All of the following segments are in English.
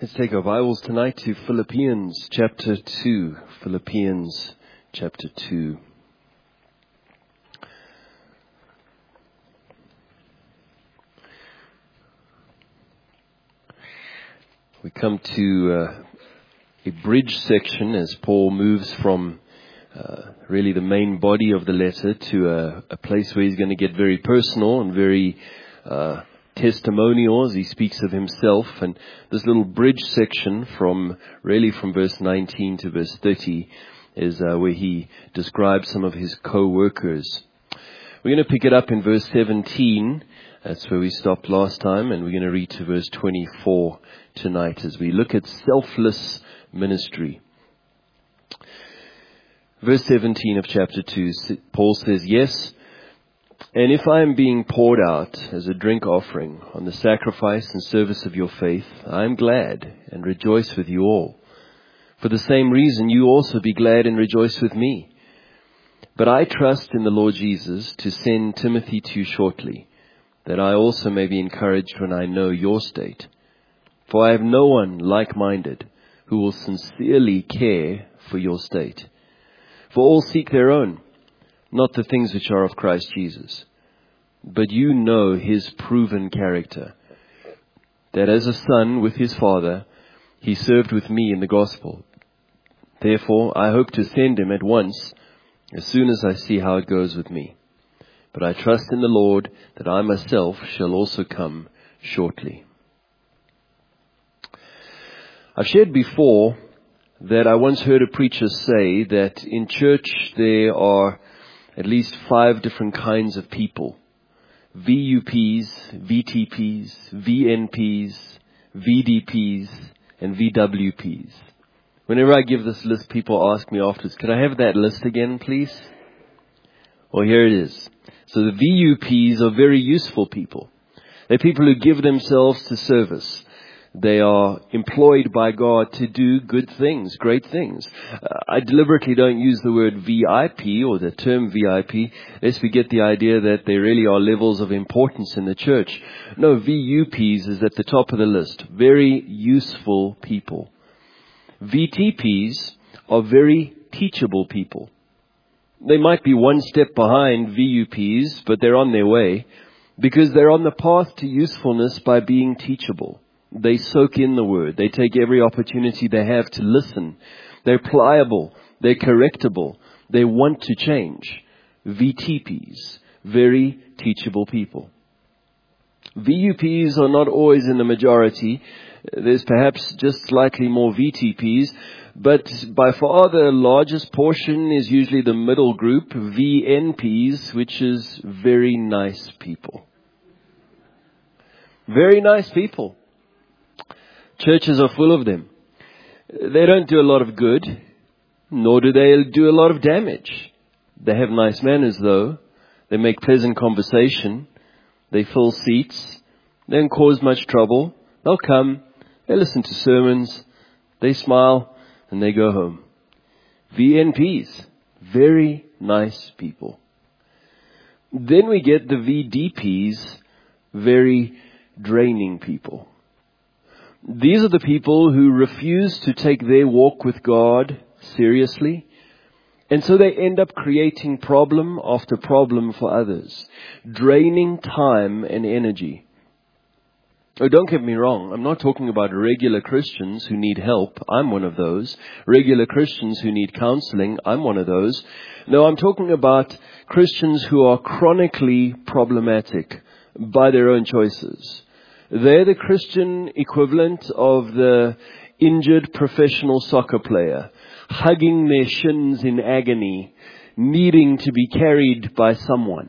Let's take our Bibles tonight to Philippians chapter 2. Philippians chapter 2. We come to a bridge section as Paul moves from really the main body of the letter to a place where he's going to get very personal and very testimonials. He speaks of himself, and this little bridge section from verse 19 to verse 30 is where he describes some of his co-workers. We're going to pick it up in verse 17. That's where we stopped last time, and we're going to read to verse 24 tonight as we look at selfless ministry. Verse 17 of chapter 2, Paul says, "Yes, and if I am being poured out as a drink offering on the sacrifice and service of your faith, I am glad and rejoice with you all. For the same reason, you also be glad and rejoice with me. But I trust in the Lord Jesus to send Timothy to you shortly, that I also may be encouraged when I know your state. For I have no one like-minded who will sincerely care for your state. For all seek their own, not the things which are of Christ Jesus. But you know his proven character, that as a son with his father, he served with me in the gospel. Therefore, I hope to send him at once, as soon as I see how it goes with me. But I trust in the Lord that I myself shall also come shortly." I've shared before that I once heard a preacher say that in church there are at least 5 different kinds of people. VUPs, VTPs, VNPs, VDPs, and VWPs. Whenever I give this list, people ask me afterwards, "Can I have that list again, please?" Well, here it is. So the VUPs are very useful people. They're people who give themselves to service. They are employed by God to do good things, great things. I deliberately don't use the word VIP or the term VIP, lest we get the idea that there really are levels of importance in the church. No, VUPs is at the top of the list. Very useful people. VTPs are very teachable people. They might be one step behind VUPs, but they're on their way because they're on the path to usefulness by being teachable. They soak in the word. They take every opportunity they have to listen. They're pliable. They're correctable. They want to change. VTPs, very teachable people. VUPs are not always in the majority. There's perhaps just slightly more VTPs, but by far the largest portion is usually the middle group, VNPs, which is very nice people. Very nice people. Churches are full of them. They don't do a lot of good, nor do they do a lot of damage. They have nice manners, though. They make pleasant conversation. They fill seats. They don't cause much trouble. They'll come. They listen to sermons. They smile, and they go home. VNPs, very nice people. Then we get the VDPs, very draining people. These are the people who refuse to take their walk with God seriously, and so they end up creating problem after problem for others, draining time and energy. Oh, don't get me wrong, I'm not talking about regular Christians who need help. I'm one of those. Regular Christians who need counseling. I'm one of those. No, I'm talking about Christians who are chronically problematic by their own choices. They're the Christian equivalent of the injured professional soccer player, hugging their shins in agony, needing to be carried by someone.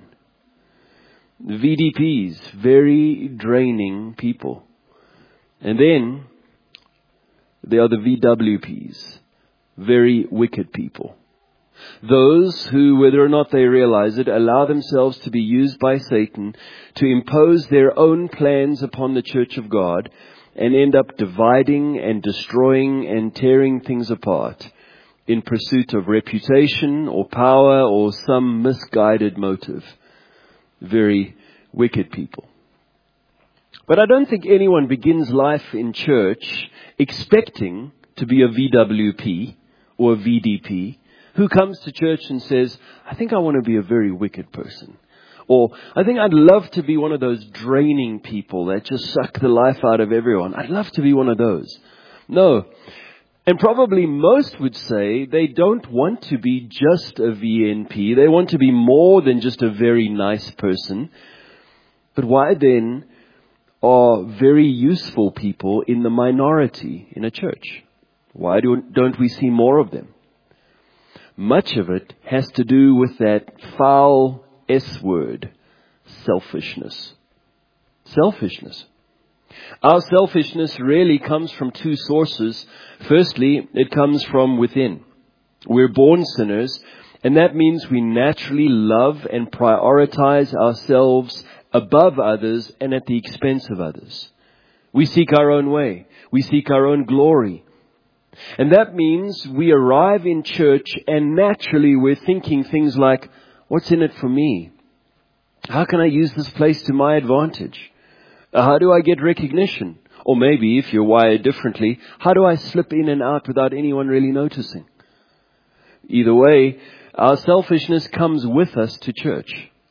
VDPs, very draining people. And then there are the VWPs, very wicked people. Those who, whether or not they realize it, allow themselves to be used by Satan to impose their own plans upon the church of God and end up dividing and destroying and tearing things apart in pursuit of reputation or power or some misguided motive. Very wicked people. But I don't think anyone begins life in church expecting to be a VWP or a VDP who comes to church and says, I think I want to be a very wicked person. Or, I think I'd love to be one of those draining people that just suck the life out of everyone. I'd love to be one of those. No. And probably most would say they don't want to be just a VNP. They want to be more than just a very nice person. But why then are very useful people in the minority in a church? Why don't we see more of them? Much of it has to do with that foul S word, selfishness. Selfishness. Our selfishness really comes from two sources. Firstly, it comes from within. We're born sinners, and that means we naturally love and prioritize ourselves above others and at the expense of others. We seek our own way. We seek our own glory. And that means we arrive in church and naturally we're thinking things like, what's in it for me? How can I use this place to my advantage? How do I get recognition? Or maybe, if you're wired differently, how do I slip in and out without anyone really noticing? Either way, our selfishness comes with us to church.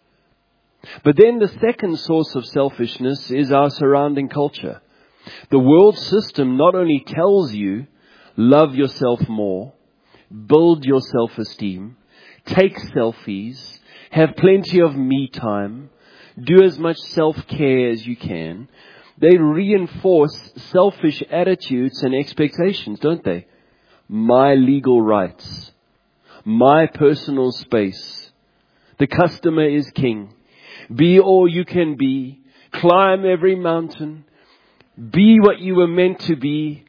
But then the second source of selfishness is our surrounding culture. The world system not only tells you, love yourself more, build your self-esteem, take selfies, have plenty of me time, do as much self-care as you can. They reinforce selfish attitudes and expectations, don't they? My legal rights, my personal space, the customer is king, be all you can be, climb every mountain, be what you were meant to be.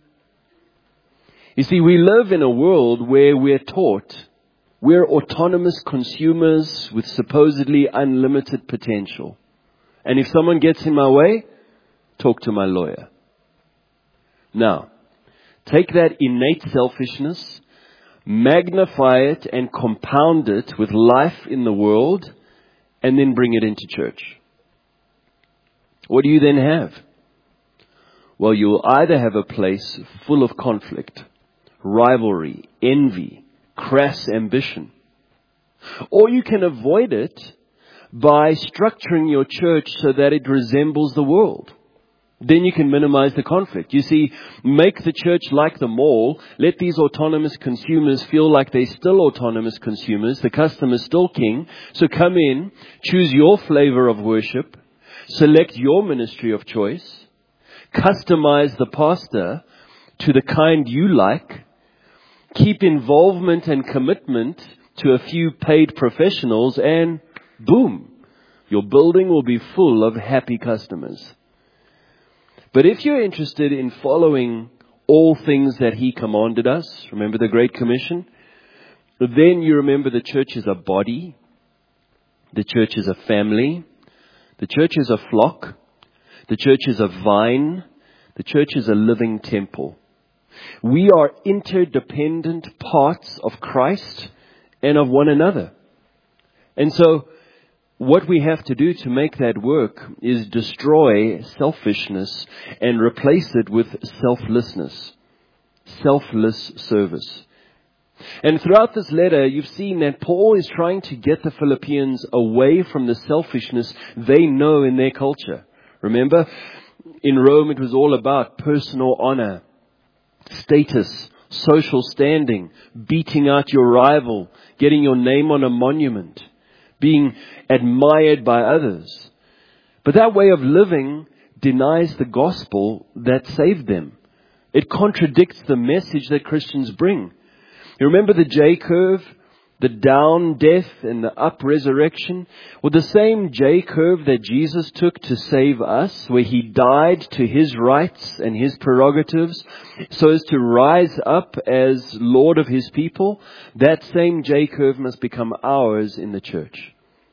You see, we live in a world where we're taught we're autonomous consumers with supposedly unlimited potential. And if someone gets in my way, talk to my lawyer. Now, take that innate selfishness, magnify it and compound it with life in the world, and then bring it into church. What do you then have? Well, you'll either have a place full of conflict, rivalry, envy, crass ambition. Or you can avoid it by structuring your church so that it resembles the world. Then you can minimize the conflict. You see, make the church like the mall. Let these autonomous consumers feel like they're still autonomous consumers. The customer's still king. So come in, choose your flavor of worship, select your ministry of choice, customize the pastor to the kind you like, keep involvement and commitment to a few paid professionals, and boom, your building will be full of happy customers. But if you're interested in following all things that He commanded us, remember the Great Commission, then you remember the church is a body, the church is a family, the church is a flock, the church is a vine, the church is a living temple. We are interdependent parts of Christ and of one another. And so what we have to do to make that work is destroy selfishness and replace it with selflessness, selfless service. And throughout this letter, you've seen that Paul is trying to get the Philippians away from the selfishness they know in their culture. Remember, in Rome it was all about personal honor, status, social standing, beating out your rival, getting your name on a monument, being admired by others. But that way of living denies the gospel that saved them. It contradicts the message that Christians bring. You remember the J curve, the down death and the up resurrection? Well, the same J curve that Jesus took to save us, where He died to His rights and His prerogatives, so as to rise up as Lord of His people, that same J curve must become ours in the church.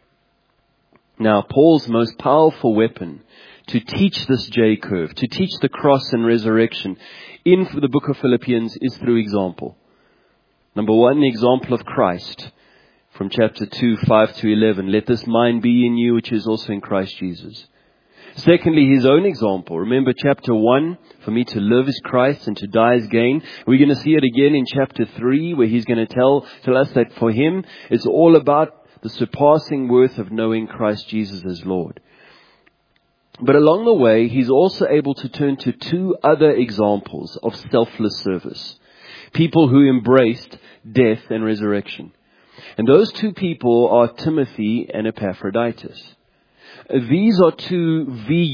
Now, Paul's most powerful weapon to teach this J curve, to teach the cross and resurrection in the book of Philippians is through example. Number one, the example of Christ from chapter 2, 5 to 11. Let this mind be in you, which is also in Christ Jesus. Secondly, his own example. Remember chapter 1, for me to live is Christ and to die is gain. We're going to see it again in chapter 3, where he's going to tell us that for him, it's all about the surpassing worth of knowing Christ Jesus as Lord. But along the way, he's also able to turn to two other examples of selfless service. People who embraced death and resurrection. And those two people are Timothy and Epaphroditus. These are two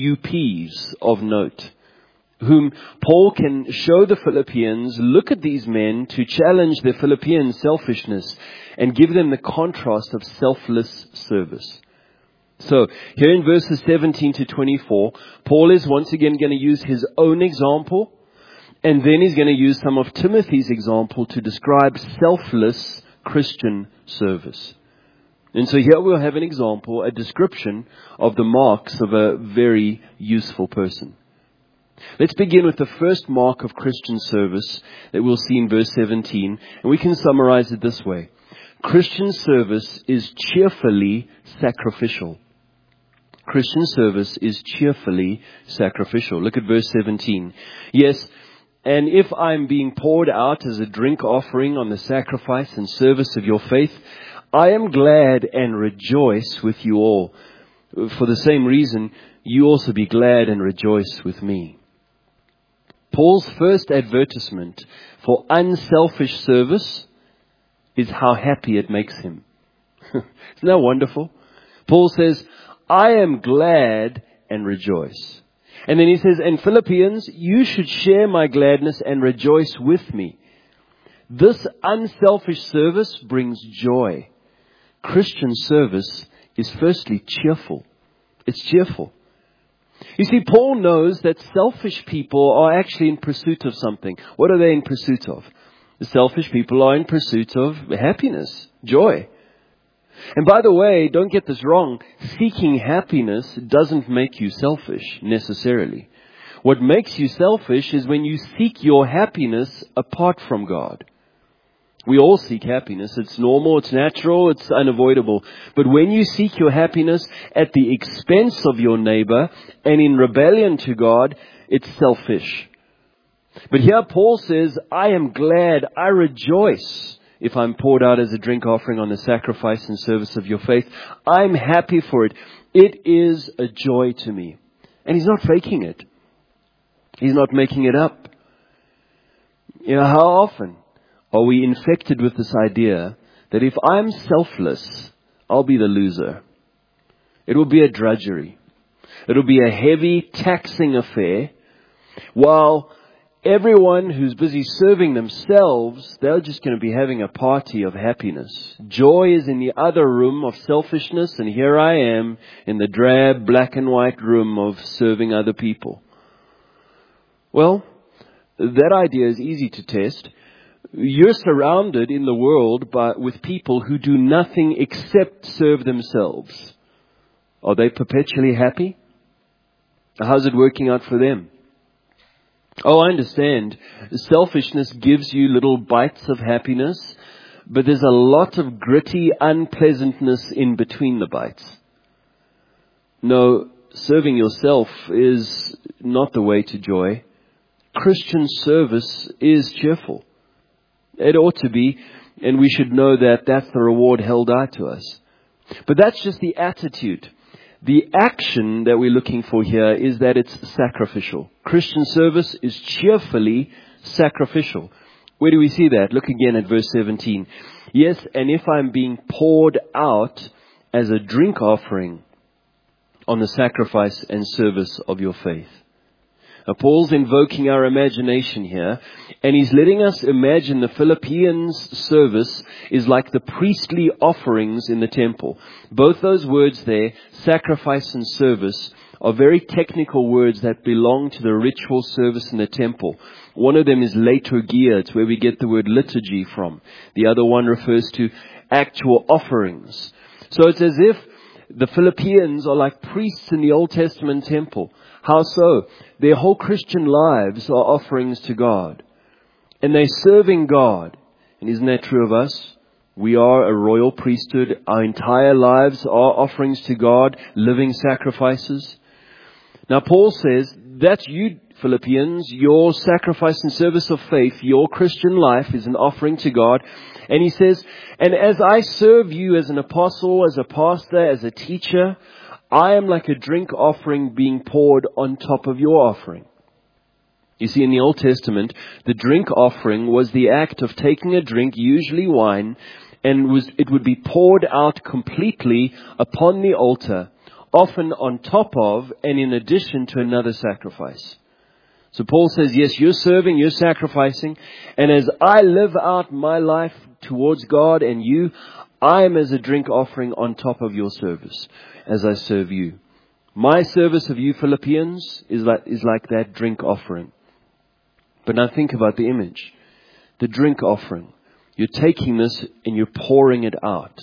VUPs of note, whom Paul can show the Philippians, look at these men to challenge the Philippian selfishness and give them the contrast of selfless service. So, here in verses 17 to 24, Paul is once again going to use his own example, and then he's going to use some of Timothy's example to describe selfless Christian service. And so here we'll have an example, a description of the marks of a very useful person. Let's begin with the first mark of Christian service that we'll see in verse 17, and we can summarize it this way. Christian service is cheerfully sacrificial. Christian service is cheerfully sacrificial. Look at verse 17. Yes, and if I'm being poured out as a drink offering on the sacrifice and service of your faith, I am glad and rejoice with you all. For the same reason, you also be glad and rejoice with me. Paul's first advertisement for unselfish service is how happy it makes him. Isn't that wonderful? Paul says, I am glad and rejoice. And then he says, and Philippians, you should share my gladness and rejoice with me. This unselfish service brings joy. Christian service is firstly cheerful. It's cheerful. You see, Paul knows that selfish people are actually in pursuit of something. What are they in pursuit of? The selfish people are in pursuit of happiness, joy. And by the way, don't get this wrong, seeking happiness doesn't make you selfish necessarily. What makes you selfish is when you seek your happiness apart from God. We all seek happiness. It's normal, it's natural, it's unavoidable. But when you seek your happiness at the expense of your neighbor and in rebellion to God, it's selfish. But here Paul says, I am glad, I rejoice if I'm poured out as a drink offering on the sacrifice and service of your faith. I'm happy for it. It is a joy to me. And he's not faking it. He's not making it up. You know, how often are we infected with this idea that if I'm selfless, I'll be the loser? It will be a drudgery. It will be a heavy, taxing affair, while everyone who's busy serving themselves, they're just going to be having a party of happiness. Joy is in the other room of selfishness, and here I am in the drab, black and white room of serving other people. Well, that idea is easy to test. You're surrounded in the world with people who do nothing except serve themselves. Are they perpetually happy? How's it working out for them? Oh, I understand. Selfishness gives you little bites of happiness, but there's a lot of gritty unpleasantness in between the bites. No, serving yourself is not the way to joy. Christian service is cheerful. It ought to be, and we should know that that's the reward held out to us. But that's just the attitude. The action that we're looking for here is that it's sacrificial. Christian service is cheerfully sacrificial. Where do we see that? Look again at verse 17. Yes, and if I'm being poured out as a drink offering on the sacrifice and service of your faith. Now, Paul's invoking our imagination here, and he's letting us imagine the Philippians' service is like the priestly offerings in the temple. Both those words there, sacrifice and service, are very technical words that belong to the ritual service in the temple. One of them is liturgia. It's where we get the word liturgy from. The other one refers to actual offerings. So it's as if the Philippians are like priests in the Old Testament temple. How so? Their whole Christian lives are offerings to God. And they're serving God. And isn't that true of us? We are a royal priesthood. Our entire lives are offerings to God, living sacrifices. Now Paul says, that's you, Philippians, your sacrifice and service of faith, your Christian life is an offering to God. And he says, and as I serve you as an apostle, as a pastor, as a teacher, I am like a drink offering being poured on top of your offering. You see, in the Old Testament, the drink offering was the act of taking a drink, usually wine, and it would be poured out completely upon the altar, often on top of and in addition to another sacrifice. So Paul says, yes, you're serving, you're sacrificing, and as I live out my life towards God and you, I am as a drink offering on top of your service as I serve you. My service of you, Philippians, is like that drink offering. But now think about the image. The drink offering. You're taking this and you're pouring it out.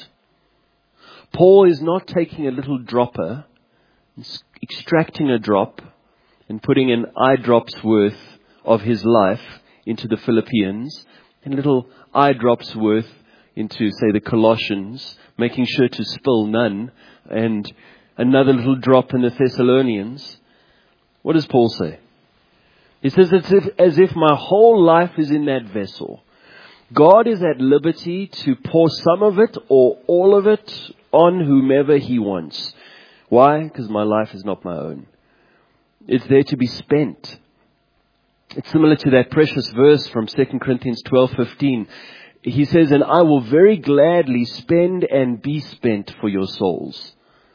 Paul is not taking a little dropper, extracting a drop and putting an eye drop's worth of his life into the Philippians and little eye drops worth into, say, the Colossians, making sure to spill none, and another little drop in the Thessalonians. What does Paul say? He says it's as if my whole life is in that vessel. God is at liberty to pour some of it or all of it on whomever He wants. Why? Because my life is not my own. It's there to be spent. It's similar to that precious verse from 2 Corinthians 12:15. He says, and I will very gladly spend and be spent for your souls.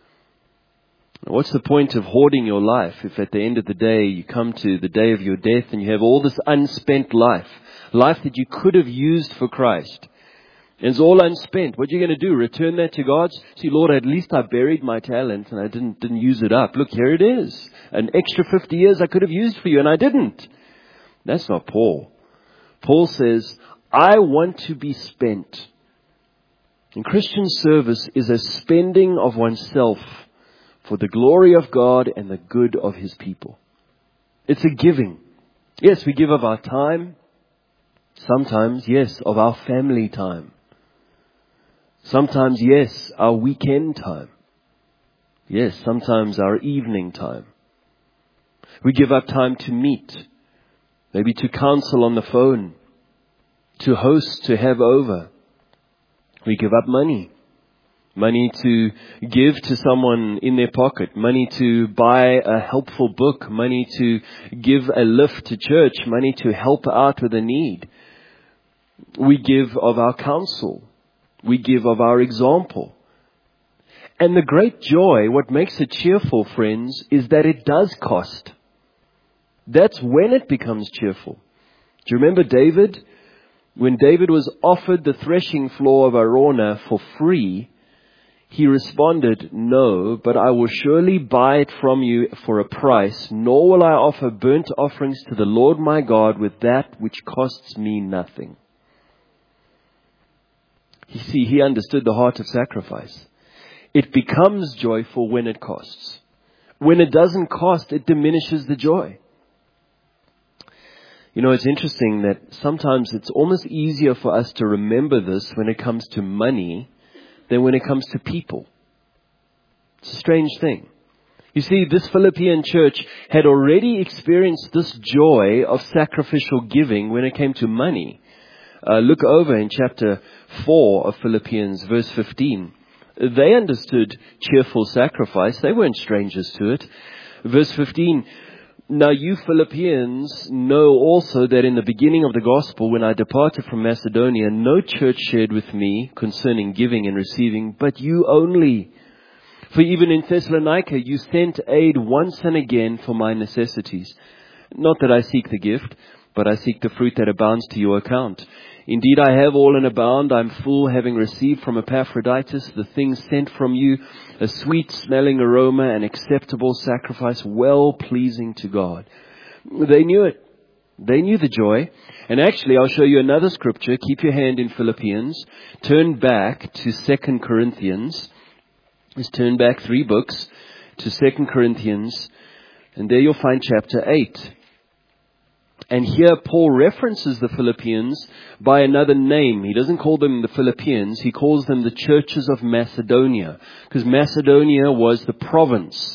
What's the point of hoarding your life if at the end of the day you come to the day of your death and you have all this unspent life that you could have used for Christ? And it's all unspent. What are you going to do? Return that to God? See, Lord, at least I buried my talent and I didn't use it up. Look, here it is. An extra 50 years I could have used for you and I didn't. That's not Paul. Paul says, I want to be spent. And Christian service is a spending of oneself for the glory of God and the good of His people. It's a giving. Yes, we give of our time. Sometimes, yes, of our family time. Sometimes, yes, our weekend time. Yes, sometimes our evening time. We give up time to meet, maybe to counsel on the phone, to host, to have over. We give up money. Money to give to someone in their pocket. Money to buy a helpful book. Money to give a lift to church. Money to help out with a need. We give of our counsel. We give of our example. And the great joy, what makes it cheerful, friends, is that it does cost. That's when it becomes cheerful. Do you remember David? When David was offered the threshing floor of Araunah for free, he responded, no, but I will surely buy it from you for a price, nor will I offer burnt offerings to the Lord my God with that which costs me nothing. You see, he understood the heart of sacrifice. It becomes joyful when it costs. When it doesn't cost, it diminishes the joy. You know, it's interesting that sometimes it's almost easier for us to remember this when it comes to money than when it comes to people. It's a strange thing. You see, this Philippian church had already experienced this joy of sacrificial giving when it came to money. Look over in chapter 4 of Philippians, verse 15. They understood cheerful sacrifice. They weren't strangers to it. Verse 15. Now you Philippians know also that in the beginning of the gospel, when I departed from Macedonia, no church shared with me concerning giving and receiving, but you only. For even in Thessalonica, you sent aid once and again for my necessities. Not that I seek the gift, but I seek the fruit that abounds to your account. Indeed, I have all and abound. I'm full, having received from Epaphroditus the things sent from you, a sweet-smelling aroma, an acceptable sacrifice, well-pleasing to God. They knew it. They knew the joy. And actually, I'll show you another scripture. Keep your hand in Philippians. Turn back to 2 Corinthians. Let's turn back 3 books to 2 Corinthians. And there you'll find chapter 8. And here Paul references the Philippians by another name. He doesn't call them the Philippians. He calls them the churches of Macedonia. Because Macedonia was the province.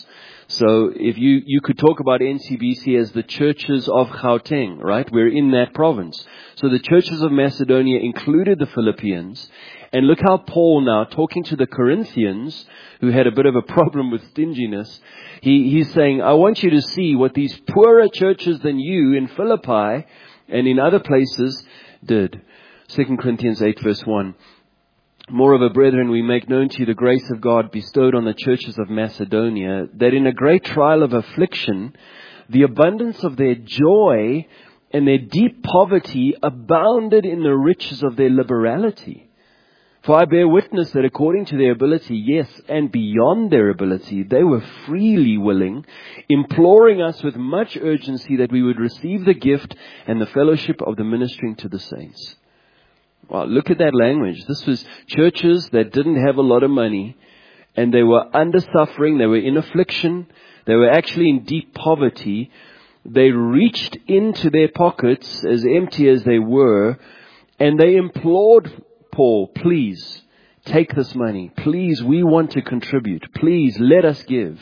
So if you could talk about NCBC as the churches of Gauteng, right? We're in that province. So the churches of Macedonia included the Philippians. And look how Paul now, talking to the Corinthians, who had a bit of a problem with stinginess, he's saying, I want you to see what these poorer churches than you in Philippi and in other places did. 2 Corinthians 8 verse 1. Moreover, brethren, we make known to you the grace of God bestowed on the churches of Macedonia, that in a great trial of affliction, the abundance of their joy and their deep poverty abounded in the riches of their liberality. For I bear witness that according to their ability, yes, and beyond their ability, they were freely willing, imploring us with much urgency that we would receive the gift and the fellowship of the ministering to the saints. Wow, look at that language. This was churches that didn't have a lot of money, and they were under suffering, they were in affliction, they were actually in deep poverty. They reached into their pockets, as empty as they were, and they implored Paul, please, take this money. Please, we want to contribute. Please, let us give.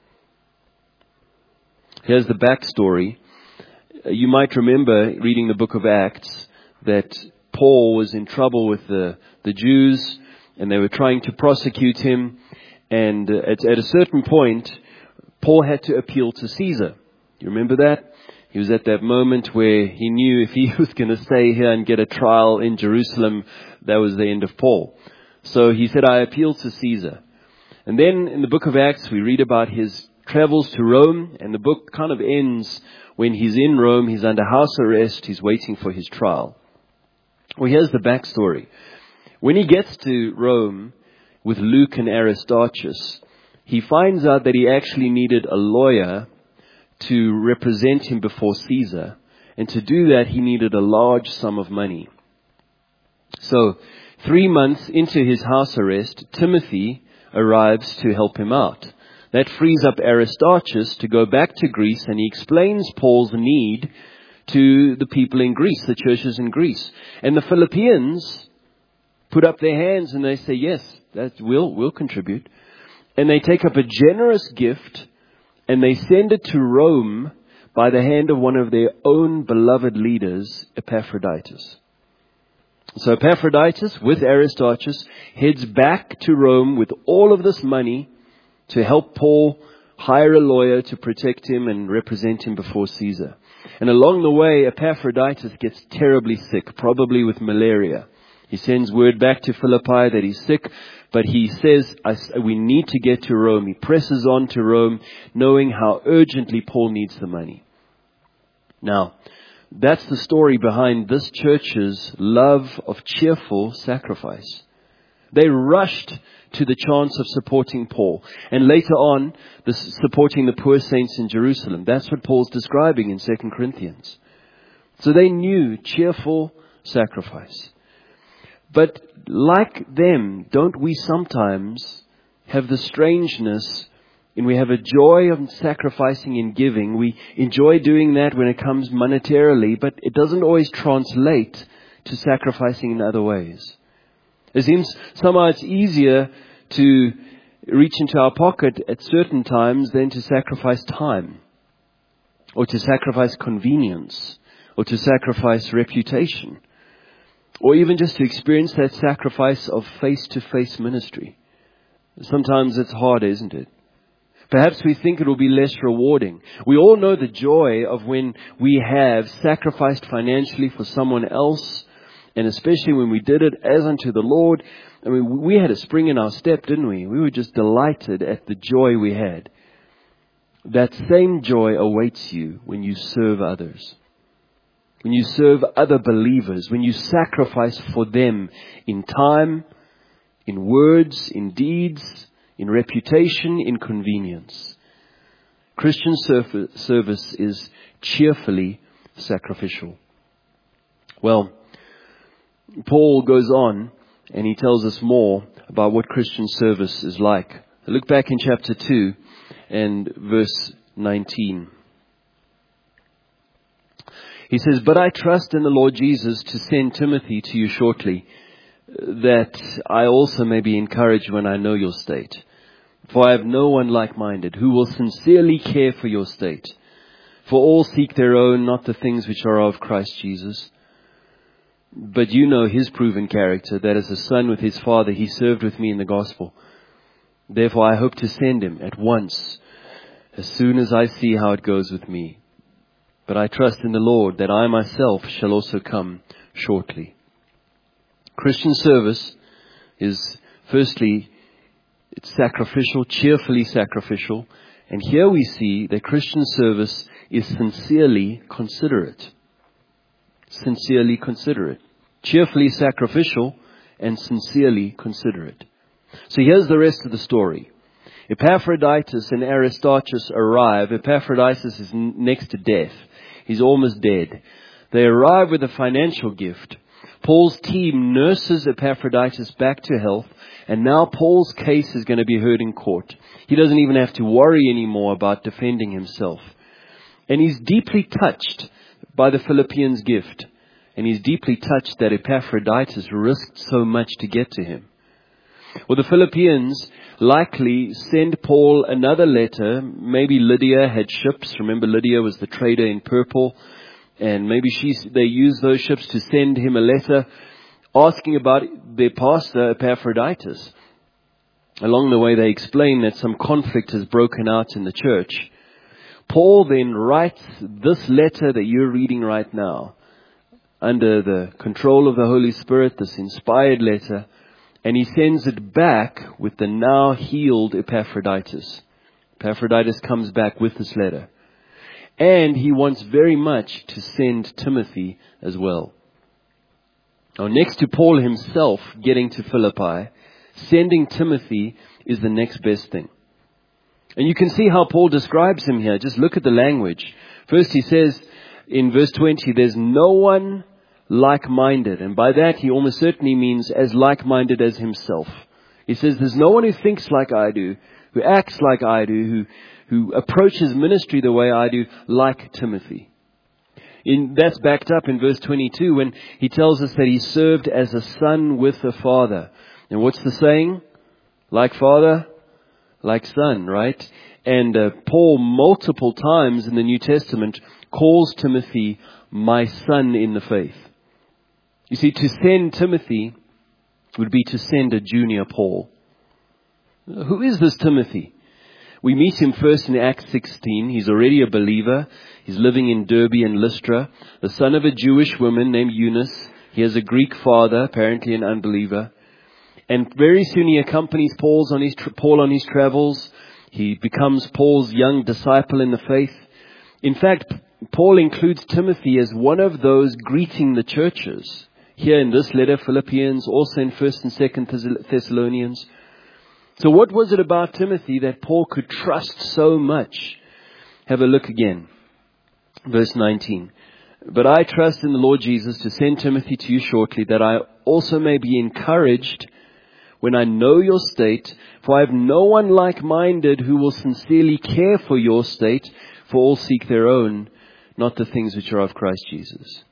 Here's the backstory. You might remember reading the book of Acts that Paul was in trouble with the Jews, and they were trying to prosecute him. And at a certain point, Paul had to appeal to Caesar. You remember that? He was at that moment where he knew if he was going to stay here and get a trial in Jerusalem, that was the end of Paul. So he said, I appeal to Caesar. And then in the book of Acts, we read about his travels to Rome, and the book kind of ends when he's in Rome, he's under house arrest, he's waiting for his trial. Well, here's the backstory. When he gets to Rome with Luke and Aristarchus, he finds out that he actually needed a lawyer to represent him before Caesar. And to do that, he needed a large sum of money. So, 3 months into his house arrest, Timothy arrives to help him out. That frees up Aristarchus to go back to Greece, and he explains Paul's need to the people in Greece, the churches in Greece. And the Philippians put up their hands and they say, yes, we'll contribute. And they take up a generous gift and they send it to Rome by the hand of one of their own beloved leaders, Epaphroditus. So Epaphroditus, with Aristarchus, heads back to Rome with all of this money to help Paul hire a lawyer to protect him and represent him before Caesar. And along the way, Epaphroditus gets terribly sick, probably with malaria. He sends word back to Philippi that he's sick, but he says, we need to get to Rome. He presses on to Rome, knowing how urgently Paul needs the money. Now, that's the story behind this church's love of cheerful sacrifice. They rushed to the chance of supporting Paul. And later on, supporting the poor saints in Jerusalem. That's what Paul's describing in 2 Corinthians. So they knew cheerful sacrifice. But like them, don't we sometimes have the strangeness and we have a joy of sacrificing and giving? We enjoy doing that when it comes monetarily, but it doesn't always translate to sacrificing in other ways. It seems somehow it's easier to reach into our pocket at certain times than to sacrifice time, or to sacrifice convenience, or to sacrifice reputation, or even just to experience that sacrifice of face-to-face ministry. Sometimes it's hard, isn't it? Perhaps we think it will be less rewarding. We all know the joy of when we have sacrificed financially for someone else, and especially when we did it as unto the Lord. I mean, we had a spring in our step, didn't we? We were just delighted at the joy we had. That same joy awaits you when you serve others. When you serve other believers, when you sacrifice for them in time, in words, in deeds, in reputation, in convenience. Christian service is cheerfully sacrificial. Well, Paul goes on and he tells us more about what Christian service is like. Look back in chapter 2 and verse 19. He says, "But I trust in the Lord Jesus to send Timothy to you shortly, that I also may be encouraged when I know your state. For I have no one like-minded who will sincerely care for your state. For all seek their own, not the things which are of Christ Jesus. But you know his proven character, that as a son with his father, he served with me in the gospel. Therefore I hope to send him at once, as soon as I see how it goes with me. But I trust in the Lord that I myself shall also come shortly. Christian service is, firstly, it's sacrificial, cheerfully sacrificial. And here we see that Christian service is sincerely considerate. Sincerely considerate. Cheerfully sacrificial and sincerely considerate. So here's the rest of the story. Epaphroditus and Aristarchus arrive. Epaphroditus is next to death. He's almost dead. They arrive with a financial gift. Paul's team nurses Epaphroditus back to health, and now Paul's case is going to be heard in court. He doesn't even have to worry anymore about defending himself. And he's deeply touched by the Philippians' gift. And he's deeply touched that Epaphroditus risked so much to get to him. Well, the Philippians likely send Paul another letter. Maybe Lydia had ships. Remember, Lydia was the trader in purple. And maybe they used those ships to send him a letter asking about their pastor, Epaphroditus. Along the way, they explain that some conflict has broken out in the church. Paul then writes this letter that you're reading right now, under the control of the Holy Spirit, this inspired letter, and he sends it back with the now healed Epaphroditus. Epaphroditus comes back with this letter. And he wants very much to send Timothy as well. Now, next to Paul himself getting to Philippi, sending Timothy is the next best thing. And you can see how Paul describes him here. Just look at the language. First he says in verse 20, there's no one like-minded. And by that he almost certainly means as like-minded as himself. He says there's no one who thinks like I do, who acts like I do, who approaches ministry the way I do, like Timothy. That's backed up in verse 22 when he tells us that he served as a son with a father. And what's the saying? Like father, like son, right? And Paul multiple times in the New Testament calls Timothy my son in the faith. You see, to send Timothy would be to send a junior Paul. Who is this Timothy? We meet him first in Acts 16. He's already a believer. He's living in Derbe and Lystra, the son of a Jewish woman named Eunice. He has a Greek father, apparently an unbeliever. And very soon he accompanies Paul on his travels. He becomes Paul's young disciple in the faith. In fact, Paul includes Timothy as one of those greeting the churches. Here in this letter, Philippians, also in 1st and 2nd Thessalonians. So what was it about Timothy that Paul could trust so much? Have a look again. Verse 19. But I trust in the Lord Jesus to send Timothy to you shortly, that I also may be encouraged when I know your state, for I have no one like-minded who will sincerely care for your state, for all seek their own, not the things which are of Christ Jesus.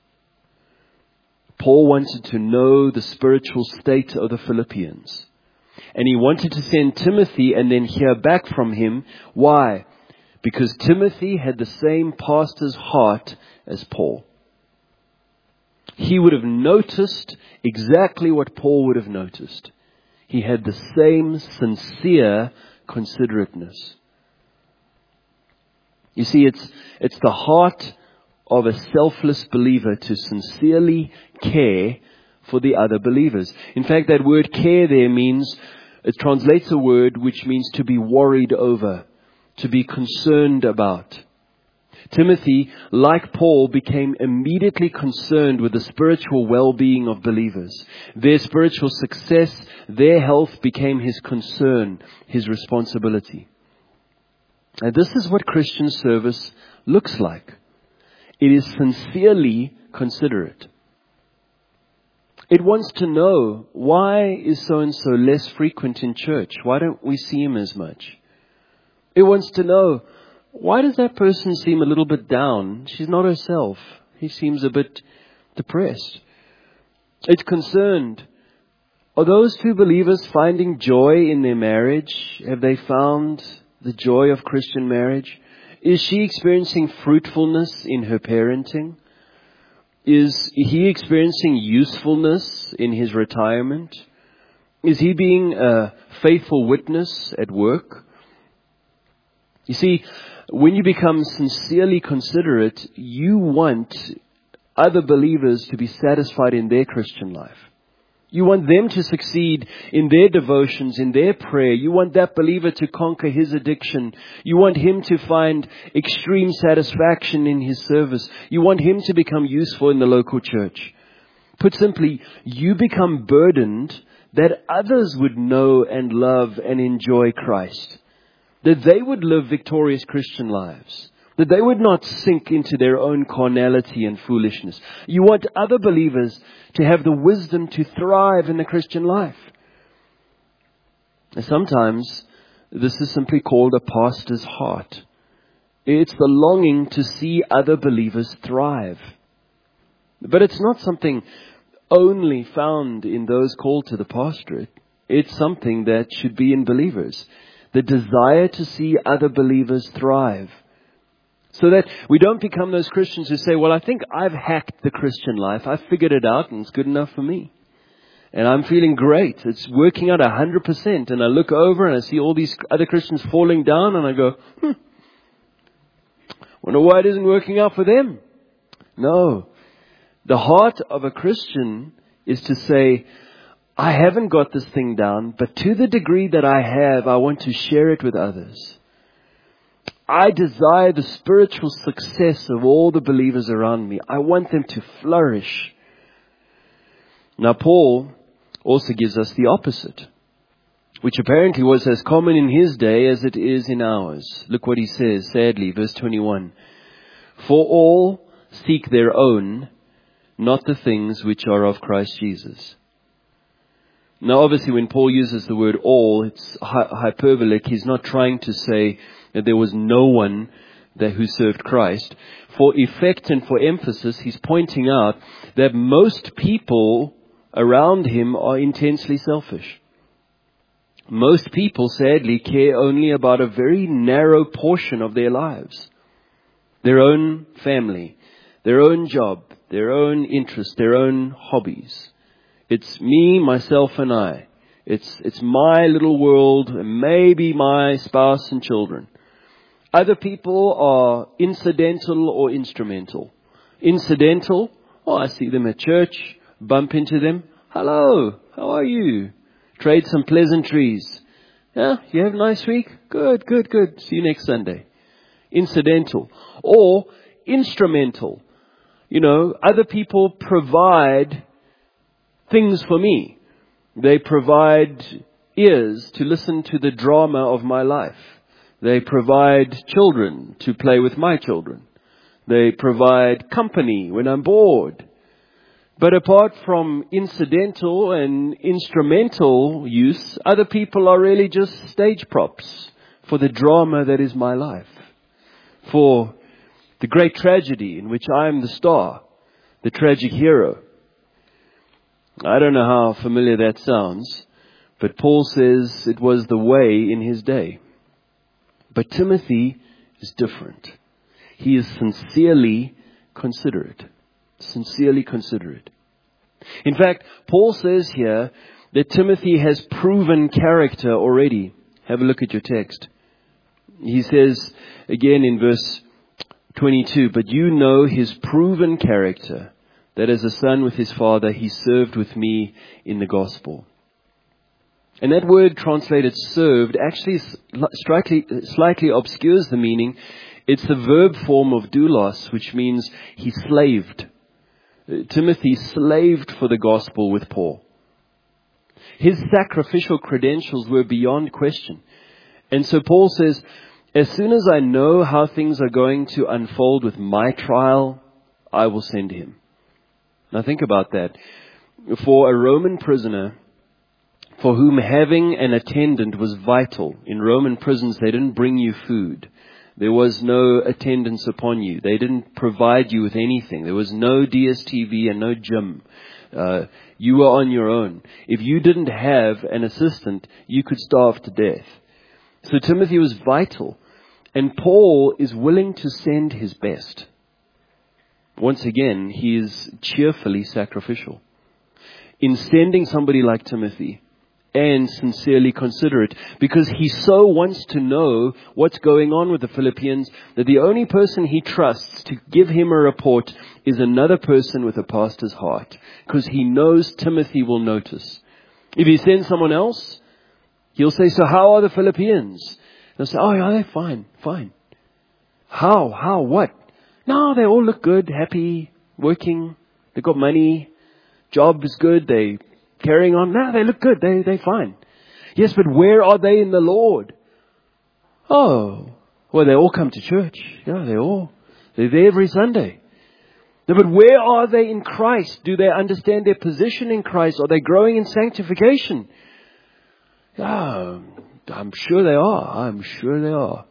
Paul wanted to know the spiritual state of the Philippians. And he wanted to send Timothy and then hear back from him. Why? Because Timothy had the same pastor's heart as Paul. He would have noticed exactly what Paul would have noticed. He had the same sincere considerateness. You see, it's the heart of a selfless believer to sincerely care for the other believers. In fact, that word care there it translates a word which means to be worried over, to be concerned about. Timothy, like Paul, became immediately concerned with the spiritual well-being of believers. Their spiritual success, their health became his concern, his responsibility. And this is what Christian service looks like. It is sincerely considerate. It wants to know, why is so-and-so less frequent in church? Why don't we see him as much? It wants to know, why does that person seem a little bit down? She's not herself. He seems a bit depressed. It's concerned Are those two believers finding joy in their marriage? Have they found the joy of Christian marriage? Is she experiencing fruitfulness in her parenting? Is he experiencing usefulness in his retirement? Is he being a faithful witness at work? You see, when you become sincerely considerate, you want other believers to be satisfied in their Christian life. You want them to succeed in their devotions, in their prayer. You want that believer to conquer his addiction. You want him to find extreme satisfaction in his service. You want him to become useful in the local church. Put simply, you become burdened that others would know and love and enjoy Christ. That they would live victorious Christian lives. That they would not sink into their own carnality and foolishness. You want other believers to have the wisdom to thrive in the Christian life. And sometimes this is simply called a pastor's heart. It's the longing to see other believers thrive. But it's not something only found in those called to the pastorate. It's something that should be in believers. The desire to see other believers thrive. So that we don't become those Christians who say, well, I think I've hacked the Christian life. I've figured it out and it's good enough for me. And I'm feeling great. It's working out 100%. And I look over and I see all these other Christians falling down and I go, wonder why it isn't working out for them. No. The heart of a Christian is to say, I haven't got this thing down, but to the degree that I have, I want to share it with others. I desire the spiritual success of all the believers around me. I want them to flourish. Now, Paul also gives us the opposite, which apparently was as common in his day as it is in ours. Look what he says, sadly, verse 21. For all seek their own, not the things which are of Christ Jesus. Now, obviously, when Paul uses the word all, it's hyperbolic. He's not trying to say that there was no one there who served Christ. For effect and for emphasis, he's pointing out that most people around him are intensely selfish. Most people, sadly, care only about a very narrow portion of their lives. Their own family, their own job, their own interests, their own hobbies. It's me, myself, and I. It's my little world, and maybe my spouse and children. Other people are incidental or instrumental. Incidental, I see them at church, bump into them. Hello, how are you? Trade some pleasantries. Yeah, you have a nice week? Good. See you next Sunday. Incidental. Or instrumental. Other people provide things for me. They provide ears to listen to the drama of my life. They provide children to play with my children. They provide company when I'm bored. But apart from incidental and instrumental use, other people are really just stage props for the drama that is my life. For the great tragedy in which I am the star, the tragic hero. I don't know how familiar that sounds, but Paul says it was the way in his day. But Timothy is different. He is sincerely considerate. Sincerely considerate. In fact, Paul says here that Timothy has proven character already. Have a look at your text. He says again in verse 22, but you know his proven character, that as a son with his father, he served with me in the gospel. And that word translated served actually slightly obscures the meaning. It's the verb form of doulos, which means he slaved. Timothy slaved for the gospel with Paul. His sacrificial credentials were beyond question. And so Paul says, as soon as I know how things are going to unfold with my trial, I will send him. Now think about that. For a Roman prisoner, for whom having an attendant was vital. In Roman prisons, they didn't bring you food. There was no attendance upon you. They didn't provide you with anything. There was no DSTV and no gym. You were on your own. If you didn't have an assistant, you could starve to death. So Timothy was vital. And Paul is willing to send his best. Once again, he is cheerfully sacrificial. In sending somebody like Timothy, and sincerely considerate, because he so wants to know what's going on with the Philippians that the only person he trusts to give him a report is another person with a pastor's heart, because he knows Timothy will notice. If he sends someone else, he'll say, so how are the Philippians? They'll say, oh yeah, they're fine. How, what? No, they all look good, happy, working, they got money, job is good, they carrying on. No, they look good. They're fine. Yes, but where are they in the Lord? Oh, well, they all come to church. Yeah, they're there every Sunday. No, but where are they in Christ? Do they understand their position in Christ? Are they growing in sanctification? Yeah, I'm sure they are.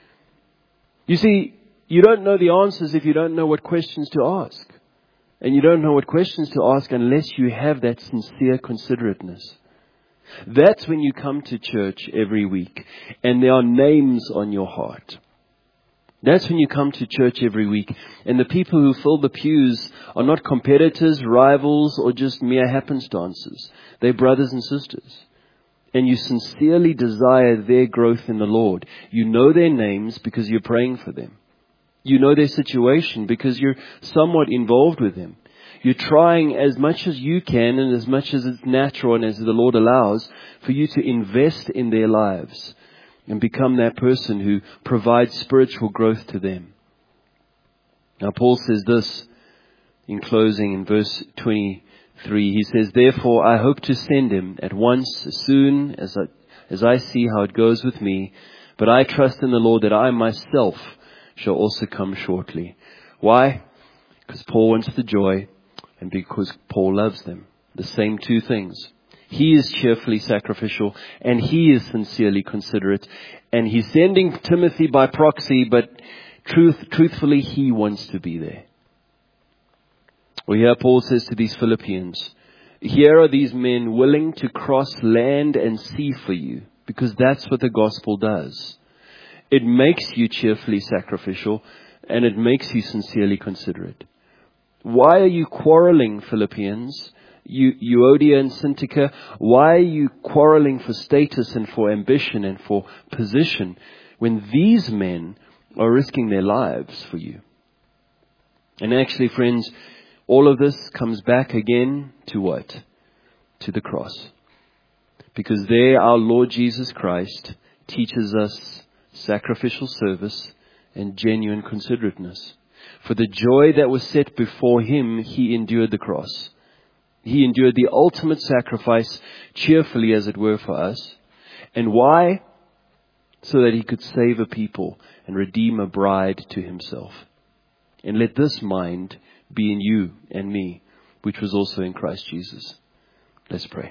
You see, you don't know the answers if you don't know what questions to ask. And you don't know what questions to ask unless you have that sincere considerateness. That's when you come to church every week and there are names on your heart. That's when you come to church every week and the people who fill the pews are not competitors, rivals, or just mere happenstances. They're brothers and sisters. And you sincerely desire their growth in the Lord. You know their names because you're praying for them. You know their situation because you're somewhat involved with them. You're trying as much as you can and as much as it's natural and as the Lord allows for you to invest in their lives and become that person who provides spiritual growth to them. Now Paul says this in closing in verse 23. He says, therefore I hope to send him at once as soon as I see how it goes with me. But I trust in the Lord that I myself shall also come shortly. Why? Because Paul wants the joy and because Paul loves them. The same two things. He is cheerfully sacrificial and he is sincerely considerate. And he's sending Timothy by proxy, but truthfully, he wants to be there. Well, here Paul says to these Philippians, here are these men willing to cross land and sea for you, because that's what the gospel does. It makes you cheerfully sacrificial, and it makes you sincerely considerate. Why are you quarreling, Philippians? Euodia and Syntyche, why are you quarreling for status and for ambition and for position when these men are risking their lives for you? And actually, friends, all of this comes back again to what? To the cross. Because there our Lord Jesus Christ teaches us sacrificial service and genuine considerateness. For the joy that was set before him, he endured the cross. He endured the ultimate sacrifice cheerfully, as it were, for us. And why? So that he could save a people and redeem a bride to himself. And let this mind be in you and me, which was also in Christ Jesus. Let's pray.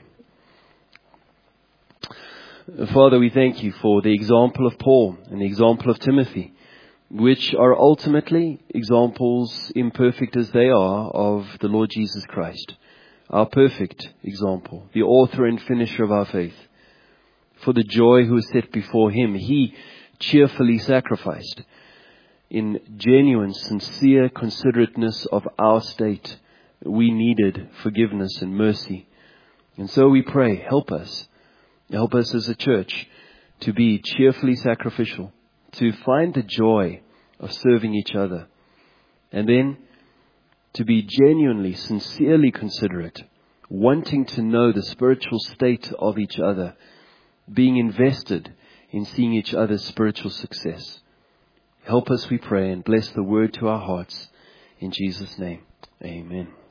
Father, we thank you for the example of Paul and the example of Timothy, which are ultimately examples, imperfect as they are, of the Lord Jesus Christ, our perfect example, the author and finisher of our faith. For the joy who was set before him, he cheerfully sacrificed in genuine, sincere considerateness of our state. We needed forgiveness and mercy. And so we pray, help us. Help us as a church to be cheerfully sacrificial, to find the joy of serving each other, and then to be genuinely, sincerely considerate, wanting to know the spiritual state of each other, being invested in seeing each other's spiritual success. Help us, we pray, and bless the word to our hearts. In Jesus' name, amen.